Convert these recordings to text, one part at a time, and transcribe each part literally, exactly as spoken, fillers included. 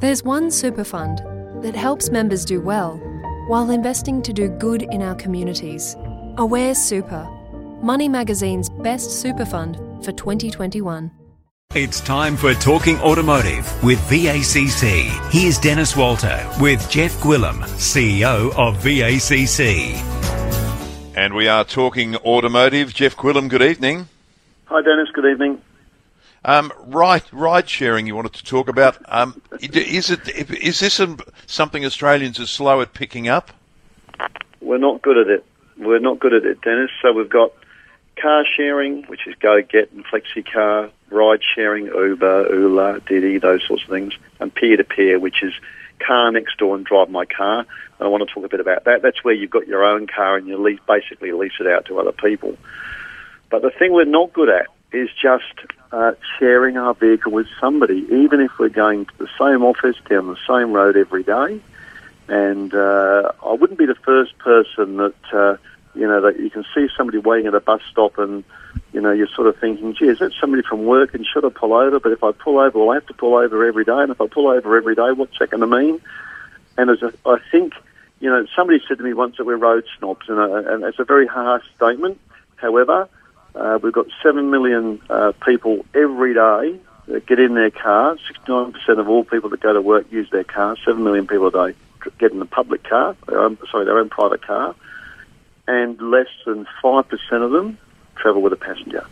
There's one super fund that helps members do well while investing to do good in our communities. Aware Super, Money Magazine's best super fund for twenty twenty-one. It's time for Talking Automotive with V A C C. Here's Dennis Walter with Jeff Gwillim, C E O of V A C C. And we are talking automotive. Jeff Gwillim, good evening. Hi, Dennis. Good evening. Um, ride, ride sharing you wanted to talk about. Um, is it is this a, something Australians are slow at picking up? We're not good at it. We're not good at it, Dennis. So we've got car sharing, which is Go Get and FlexiCar, ride sharing, Uber, Oola, Didi, those sorts of things, and peer-to-peer, which is car next door and drive my car. And I want to talk a bit about that. That's where you've got your own car and you lease, basically lease it out to other people. But the thing we're not good at is just uh, sharing our vehicle with somebody, even if we're going to the same office, down the same road every day. And uh, I wouldn't be the first person that, uh, you know, that you can see somebody waiting at a bus stop and, you know, you're sort of thinking, gee, is that somebody from work and should I pull over? But if I pull over, well, I have to pull over every day. And if I pull over every day, what's that going to mean? And as a, I think, you know, somebody said to me once that we're road snobs, and, uh, and it's a very harsh statement. However, Uh, we've got seven million uh, people every day that get in their car. sixty-nine percent of all people that go to work use their car. seven million people a day get in the public car, their own, sorry, their own private car. And less than five percent of them travel with a passenger.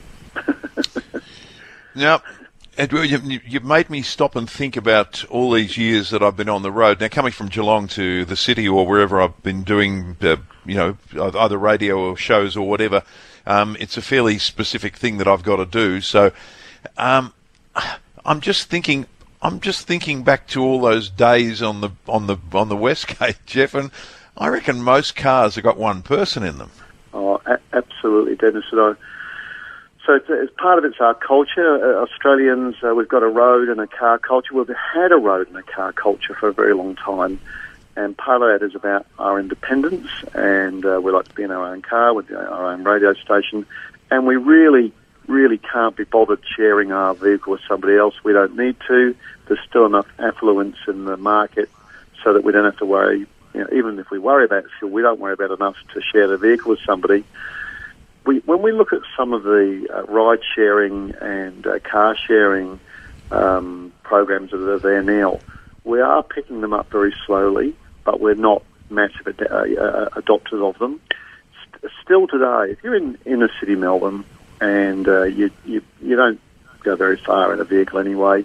Now, you've made me stop and think about all these years that I've been on the road. Now, coming from Geelong to the city or wherever I've been doing, uh, you know, either radio or shows or whatever, Um, it's a fairly specific thing that I've got to do. So, um, I'm just thinking, I'm just thinking back to all those days on the on the on the Westgate, Jeff, and I reckon most cars have got one person in them. Oh, a- absolutely, Dennis. And I, so it's, it's part of it's our culture. Uh, Australians, uh, we've got a road and a car culture. We've had a road and a car culture for a very long time. And part of that is about our independence, and uh, we like to be in our own car with our own radio station, and we really, really can't be bothered sharing our vehicle with somebody else. We don't need to. There's still enough affluence in the market so that we don't have to worry. You know, even if we worry about fuel, we don't worry about enough to share the vehicle with somebody. We, when we look at some of the uh, ride sharing and uh, car sharing um, programs that are there now, we are picking them up very slowly, but we're not massive ad- uh, adopters of them. St- still today, if you're in inner city Melbourne and uh, you, you you don't go very far in a vehicle anyway,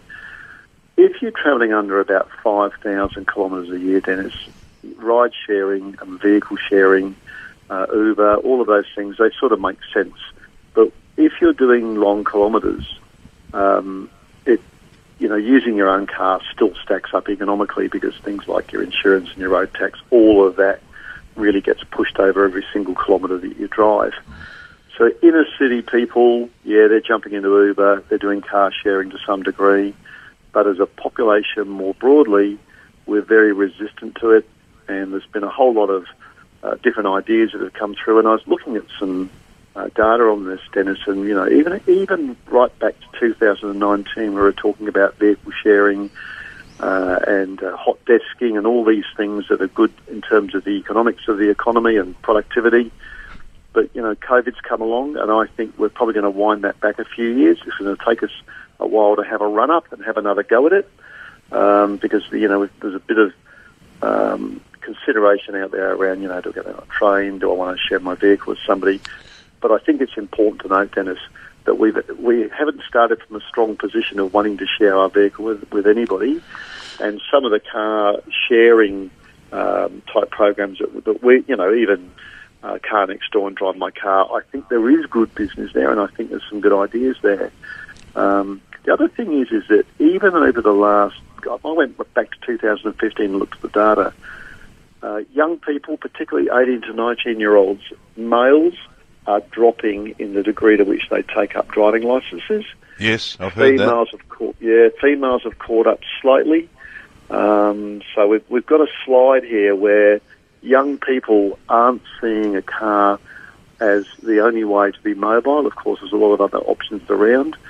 if you're travelling under about five thousand kilometres a year, Dennis, ride sharing and vehicle sharing, uh, Uber, all of those things, they sort of make sense. But if you're doing long kilometres, um, it you know, using your own car still stacks up economically because things like your insurance and your road tax, all of that really gets pushed over every single kilometre that you drive. So inner city people, yeah, they're jumping into Uber, they're doing car sharing to some degree, but as a population more broadly, we're very resistant to it, and there's been a whole lot of uh, different ideas that have come through, and I was looking at some Uh, data on this, Dennis, and you know, even even right back to two thousand nineteen, we were talking about vehicle sharing uh, and uh, hot desking and all these things that are good in terms of the economics of the economy and productivity. But you know, COVID's come along, and I think we're probably going to wind that back a few years. It's going to take us a while to have a run up and have another go at it, um, because you know there's a bit of um, consideration out there around, you know, do I get on a train? Do I want to share my vehicle with somebody? But I think it's important to note, Dennis, that we've, we haven't started from a strong position of wanting to share our vehicle with, with anybody. And some of the car sharing um, type programs that, that we, you know, even uh, Car Next Door and Drive My Car, I think there is good business there, and I think there's some good ideas there. Um, the other thing is, is that even over the last, God, I went back to two thousand fifteen and looked at the data, uh, young people, particularly eighteen to nineteen-year-olds, males, are dropping in the degree to which they take up driving licences. Yes, I've heard females that. Have caught, yeah, females have caught up slightly. Um, so we've, we've got a slide here where young people aren't seeing a car as the only way to be mobile. Of course, there's a lot of other options around.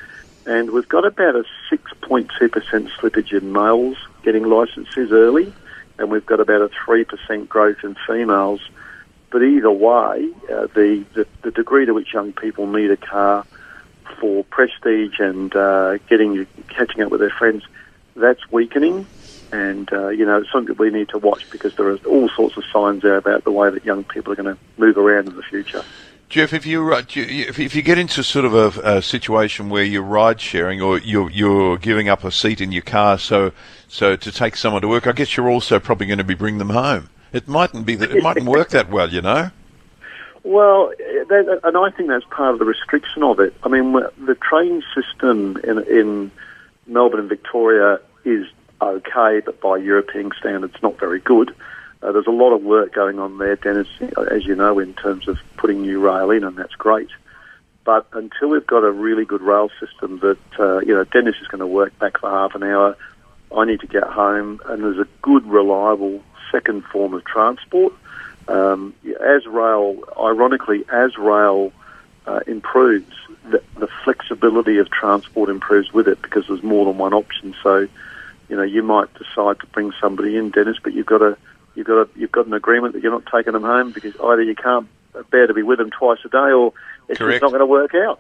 and we've got about a six point two percent slippage in males getting licences early, and we've got about a three percent growth in females. But either way, uh, the, the, the degree to which young people need a car for prestige and uh, getting catching up with their friends, that's weakening. And, uh, you know, it's something that we need to watch because there are all sorts of signs there about the way that young people are going to move around in the future. Jeff, if you uh, if if you get into sort of a, a situation where you're ride sharing or you're you're giving up a seat in your car so so to take someone to work, I guess you're also probably going to be bringing them home. It mightn't be that it mightn't work that well, you know. Well, that, and I think that's part of the restriction of it. I mean, the train system in in Melbourne and Victoria is okay, but by European standards, not very good. Uh, there's a lot of work going on there, Dennis, as you know, in terms of putting new rail in, and that's great. But until we've got a really good rail system that, uh, you know, Dennis is going to work back for half an hour, I need to get home, and there's a good, reliable second form of transport. Um, as rail, ironically, as rail uh, improves, the, the flexibility of transport improves with it because there's more than one option. So, you know, you might decide to bring somebody in, Dennis, but you've got to You've got a, you've got an agreement that you're not taking them home because either you can't bear to be with them twice a day or it's just not going to work out.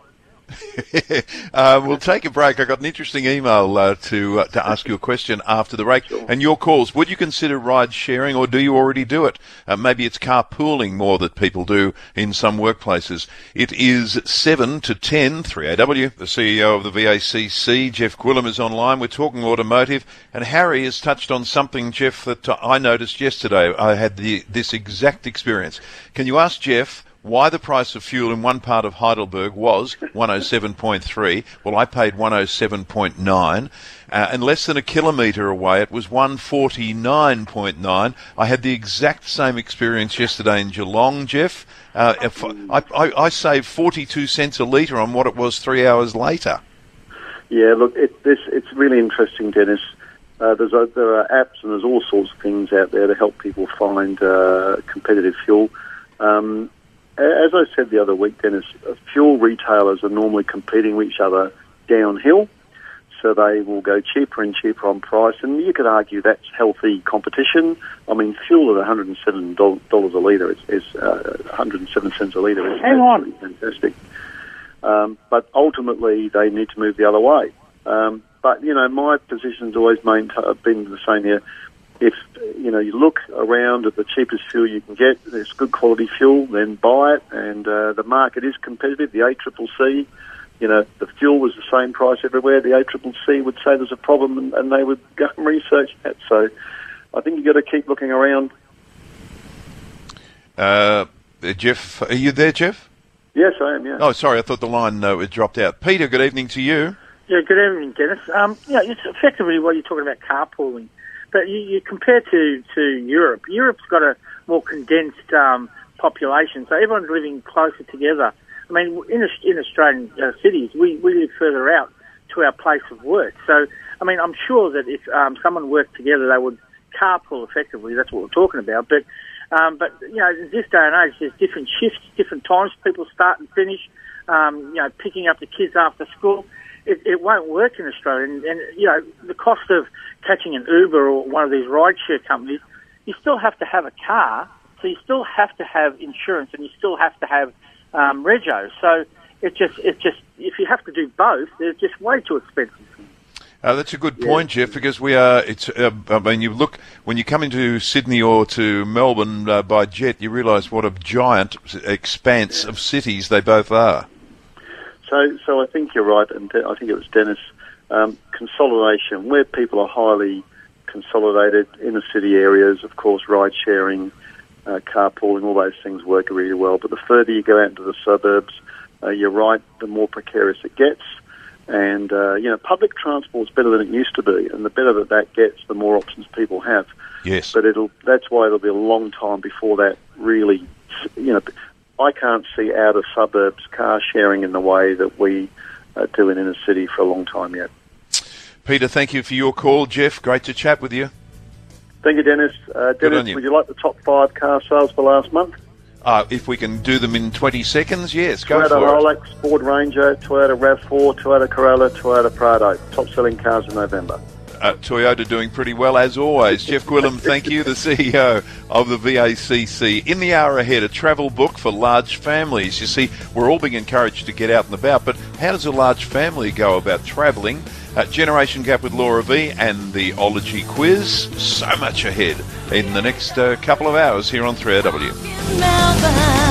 uh, we'll take a break. I got an interesting email uh, to uh, to ask you a question after the break. Sure. And your calls. Would you consider ride sharing or do you already do it? Uh, maybe it's carpooling more that people do in some workplaces. It is seven to ten, three A W. The C E O of the V A C C, Jeff Gwilym, is online. We're talking automotive. And Harry has touched on something, Jeff, that I noticed yesterday. I had the, this exact experience. Can you ask Jeff why the price of fuel in one part of Heidelberg was one oh seven point three. Well, I paid one oh seven point nine. Uh, and less than a kilometre away, it was one forty-nine point nine. I had the exact same experience yesterday in Geelong, Jeff. Uh, if I, I, I saved forty-two cents a litre on what it was three hours later. Yeah, look, it, this, it's really interesting, Dennis. Uh, there's a, there are apps and there's all sorts of things out there to help people find uh, competitive fuel. Um, As I said the other week, Dennis, fuel retailers are normally competing with each other downhill, so they will go cheaper and cheaper on price, and you could argue that's healthy competition. I mean, fuel at one hundred seven dollars a litre is, is uh, one hundred seven cents a litre. Is Hang on. Fantastic. Um, but ultimately, they need to move the other way. Um, but, you know, my position's always maintained, been the same here. If, you know, you look around at the cheapest fuel you can get, there's good quality fuel, then buy it, and uh, the market is competitive. The A C C C, you know, the fuel was the same price everywhere. The A C C C would say there's a problem, and, and they would go and research that. So I think you've got to keep looking around. Uh, Jeff, are you there, Jeff? Yes, I am, yeah. Oh, sorry, I thought the line uh, had dropped out. Peter, good evening to you. Yeah, good evening, Dennis. Um, yeah, it's effectively what you're talking about, carpooling. But you, you compare to, to Europe. Europe's got a more condensed um, population, so everyone's living closer together. I mean, in, in Australian uh, cities, we, we live further out to our place of work. So, I mean, I'm sure that if um, someone worked together, they would carpool effectively. That's what we're talking about. But, um, but you know, in this day and age, there's different shifts, different times people start and finish, um, you know, picking up the kids after school. It, it won't work in Australia. And, and, you know, the cost of catching an Uber or one of these rideshare companies, you still have to have a car, so you still have to have insurance and you still have to have um, rego. So it just, it just, if you have to do both, they're just way too expensive. Uh, that's a good point, yeah. Jeff, because we are, it's, uh, I mean, you look, when you come into Sydney or to Melbourne uh, by jet, you realise what a giant expanse of cities they both are. So, so I think you're right, and I think it was Dennis. Um, consolidation, where people are highly consolidated, inner city areas, of course, ride sharing, uh, carpooling, all those things work really well. But the further you go out into the suburbs, uh, you're right, the more precarious it gets. And, uh, you know, public transport's better than it used to be, and the better that that gets, the more options people have. Yes. But it'll that's why it'll be a long time before that really, you know, I can't see out of suburbs car sharing in the way that we uh, do in inner city for a long time yet. Peter, thank you for your call. Jeff, great to chat with you. Thank you, Dennis. Uh, Dennis, you. would you like the top five car sales for last month? Uh, if we can do them in twenty seconds, yes, go Toyota for it. Hilux, Ford Ranger, Toyota RAV four, Toyota Corolla, Toyota Prado. Top-selling cars in November. Uh, Toyota doing pretty well as always. Jeff Gwilym, thank you, the C E O of the V A C C. In the hour ahead, a travel book for large families. You see, we're all being encouraged to get out and about, but how does a large family go about travelling? Uh, Generation Gap with Laura V and the Ology quiz. So much ahead in the next uh, couple of hours here on three R W.